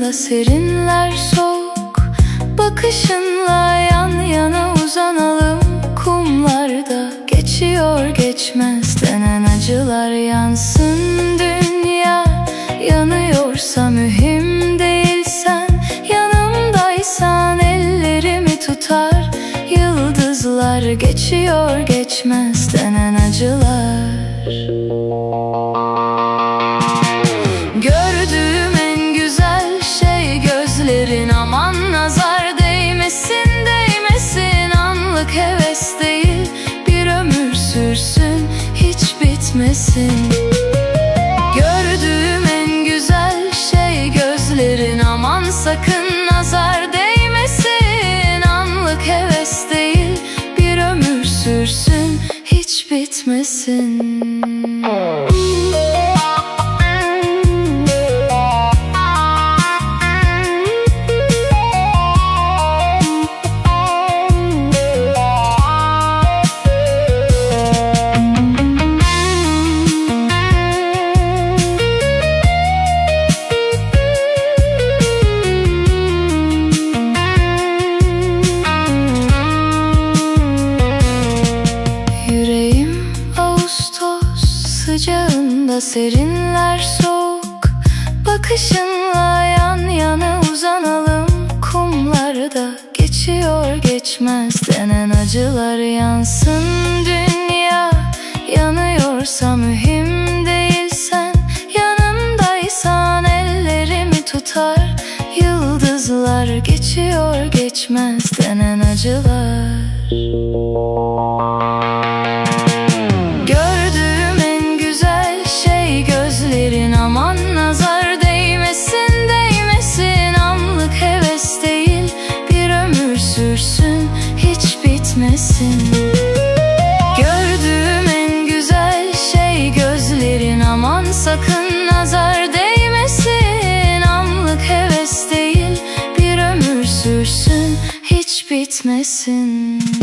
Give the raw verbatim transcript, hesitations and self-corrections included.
Sıcağında serinler soğuk bakışınla yan yana uzanalım. Kumlarda geçiyor geçmez denen acılar yansın dünya. Yanıyorsa mühim değil, sen yanımdaysan ellerimi tutar. Yıldızlar geçiyor geçmez denen acılar. Gördüğüm en güzel şey gözlerin, aman nazar değmesin değmesin. Anlık heves değil, bir ömür sürsün hiç bitmesin. Gördüğüm en güzel şey gözlerin, aman sakın nazar değmesin. Anlık heves değil, bir ömür sürsün hiç bitmesin. Sıcağında serinler soğuk bakışınla yan yana uzanalım. Kumlarda geçiyor geçmez denen acılar yansın dünya. Yanıyorsa mühim değil, sen yanımdaysan ellerimi tutar. Yıldızlar geçiyor geçmez denen acılar. Aman nazar değmesin değmesin. Anlık heves değil, bir ömür sürsün hiç bitmesin. Gördüğüm en güzel şey gözlerin, aman sakın nazar değmesin. Anlık heves değil, bir ömür sürsün hiç bitmesin.